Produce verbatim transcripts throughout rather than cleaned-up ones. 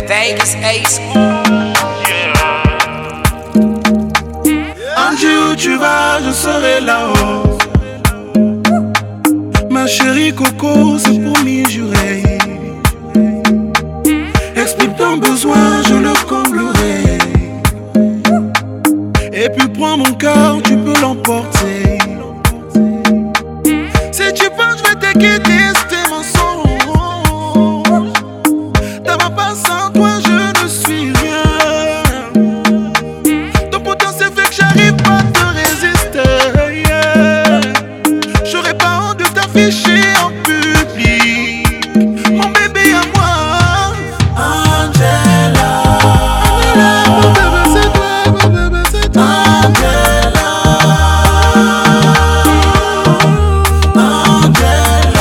Vegas Ace. Angie, où tu vas, je serai là-haut. Ma chérie Coco, c'est pour m'y jurer. Explique ton besoin, je le comblerai. Et puis prends mon cœur, tu peux l'emporter. Si tu penses, je vais te quitter, c'est tes mensonges. T'as pas sans toi, je ne suis rien. Ton potentiel fait que j'arrive pas à te résister. Yeah. J'aurais pas honte de t'afficher en public. Mon bébé à moi, Angela. Angela, mon bébé c'est toi, mon bébé c'est toi. Angela, Angela,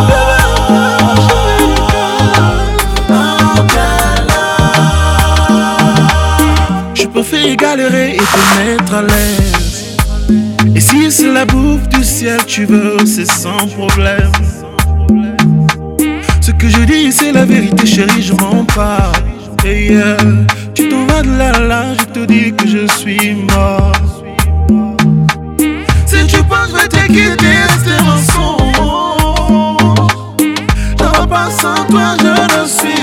Angela. Je préfère galérer et te mettre à l'aise. Et si c'est la bouffe du ciel, tu veux, c'est sans problème. Ce que je dis, c'est la vérité, chérie, je m'en parle. Et yeah, tu t'en vas de là, là, je te dis que je suis mort. Si tu penses, je vais te quitter, c'est un mensonge. J'en pas sans toi, je ne suis